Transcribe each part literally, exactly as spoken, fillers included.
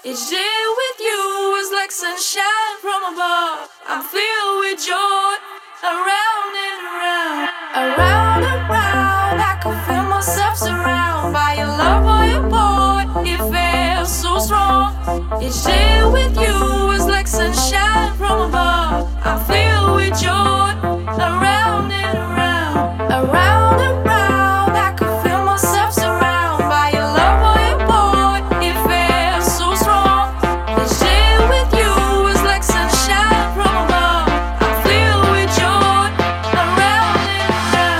Each day with you is like sunshine from above. I'm filled with joy, around and around, around and around. I can feel myself surrounded by your love, by your boy. It feels so strong. Each day with you is like sunshine from above. I'm filled with joy, around and around, around and around. I can feel myself surrounded by your love, by your boy. It feels so strong. Each day with you is like sunshine from above. I'm filled with joy, around and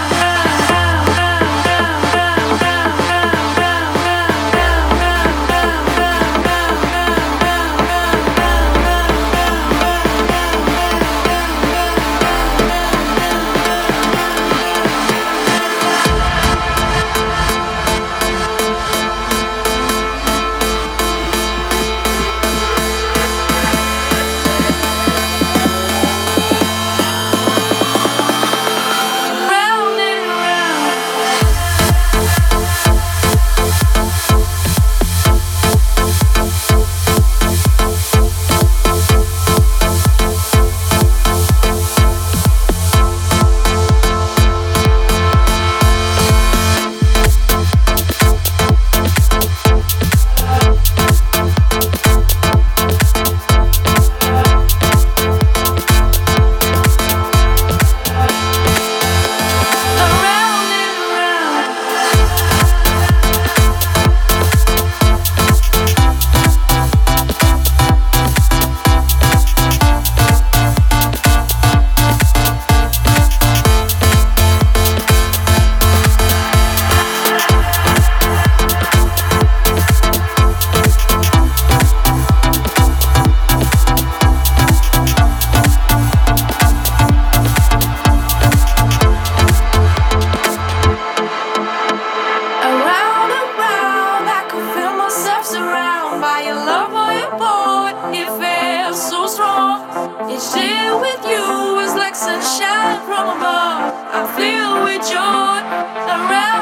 each day with you is like sunshine from above. I'm filled with joy, around